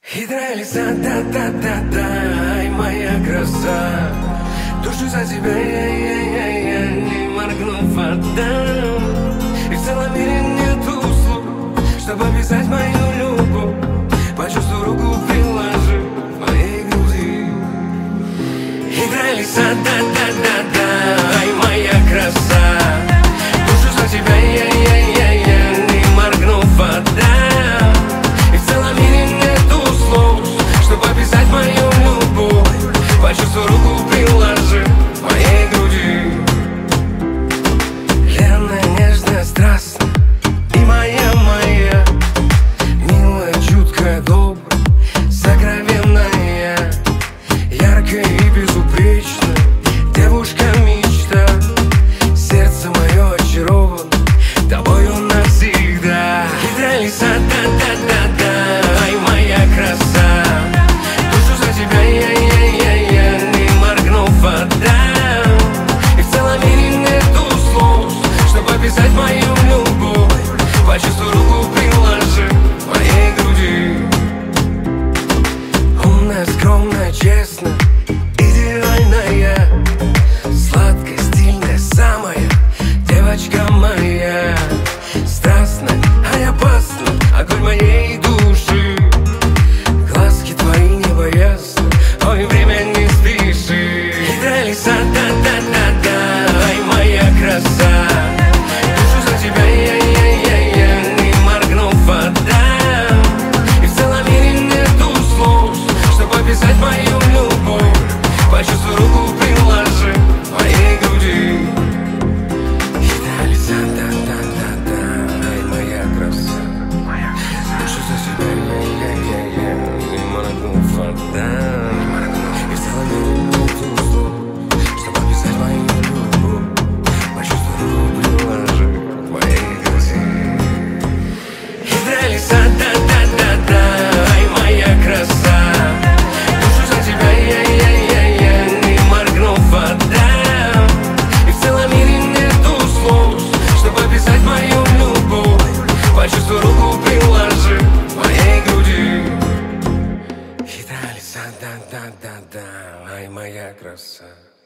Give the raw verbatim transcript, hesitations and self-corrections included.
Хитрая лиса, да-да-да-да, ай, моя краса. Душу за тебя я-я-я-я, не моргнув отдам. И в целом мире нету слов, чтобы описать мою любовь. Почувствуй, руку приложи к моей груди. Хитрая лиса, да-да-да-да, ай, моя краса. Душу за тебя я-я-я-я, не моргнув отдам. И в целом мире нету слов, чтобы описать мою любовь. Почувствуй, руку приложи к моей груди. Ленная, нежная, страстная и моя, моя, милая, чуткая, добрая, сокровенная, яркая и безупречная девушка-мечта. Сердце мое очаровано тобою навсегда. Хитрая лиса, да-да-да-да, ай, моя краса. Душу за тебя я-я-я-я, не моргнув отдам. И в целом мире нету слов, чтобы описать мою любовь. Почувствуй, руку приложи к моей груди. Умная, скромная, честная, идеальная, сладкая, стильная, самая девочка моя. Страстная, ай, опасная, огонь моей души. Глазки твои не боятся, ой, время не спеши. Хитрая лиса, да-да-да-да, ай, моя краса. Душу за тебя я-я-я-я, не моргнув отдам. И в целом мире нету слов, чтобы описать мою любовь. Почувствуй, руку приложи к моей груди. Хитрая лиса, да-да-да-да, ай, моя краса. Душу за тебя я-я-я-я, не моргнув отдам. И в целом мире нету слов, чтобы описать мою любовь. Почувствуй, руку приложи к моей груди. Хитрая лиса, да-да-да-да, ай, моя краса. Душу за тебя я-я-я-я, не моргнув отдам. И в целом мире нету слов, чтобы описать мою любовь. Почувствуй, руку приложи к моей груди. Хитрая лиса, да-да-да-да, ай, моя краса.